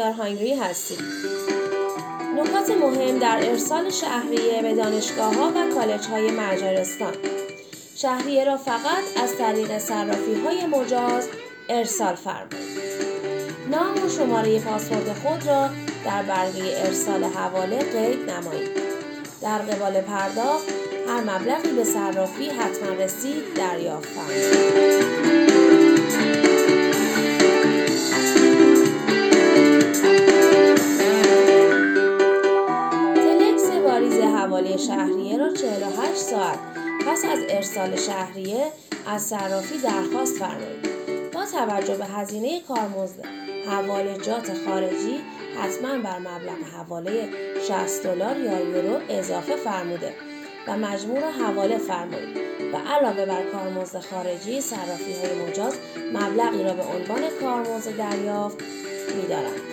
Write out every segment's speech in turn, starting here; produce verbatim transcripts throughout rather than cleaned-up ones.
آر هانگری هستید. نکات مهم در ارسال شهریه به دانشگاه‌ها و کالج‌های مجارستان. شهریه را فقط از طریق صرافی‌های مجاز ارسال فرمایید. نام و شماره پاسپورت خود را در برگه ارسال حواله قید نمایید. در قبال پرداخت هر مبلغی به صرافی حتما رسید دریافت فرمایید. تلکس واریز حواله شهریه را چهل و هشت ساعت پس از ارسال شهریه از صرافی درخواست فرمایید. با توجه به هزینه کارمزد حوالجات خارجی حتما بر مبلغ حواله شصت دلار یا یورو اضافه فرموده و مجموع را حواله فرمایید و علاوه بر کارمزد خارجی صرافی‌های مجاز مبلغی را به عنوان کارمزد دریافت می‌دارند.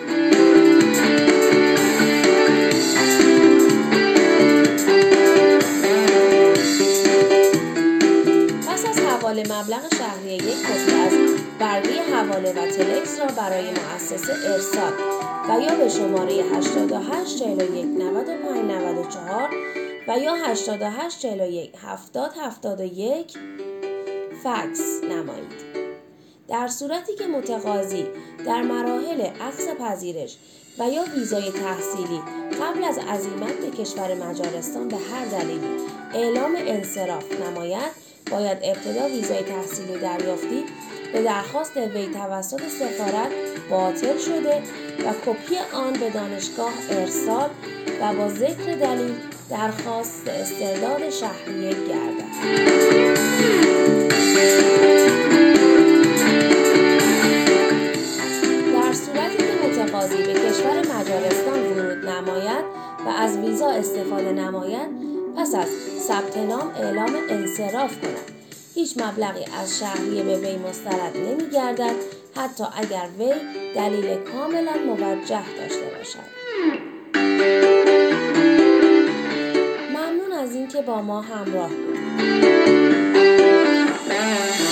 پس از حواله مبلغ شهریه یک کپی از برگه حواله و تلکس را برای مؤسسه ارسال و یا به شماره هشتاد و هشت چهل و یک نود و پنج نود و چهار و یا هشتاد و هشت چهل و یک هفتاد هفتاد و یک فکس نمایید. در صورتی که متقاضی در مراحل عکس پذیرش و یا ویزای تحصیلی قبل از عزیمت به کشور مجارستان به هر دلیلی اعلام انصراف نماید، باید ابتدا ویزای تحصیلی دریافتی به درخواست وی توسط سفارت باطل شده و کپی آن به دانشگاه ارسال و با ذکر دلیل درخواست استرداد شهریه گردد. در صورتی که متقاضی به کشور مجارستان ورود نماید و از ویزا استفاده نماید، پس از ثبت نام اعلام انصراف کند. هیچ مبلغی از شهریه به وی مسترد نمی گردد، حتی اگر وی دلیل کاملا موجه داشته باشد. ممنون از اینکه با ما همراه بودید.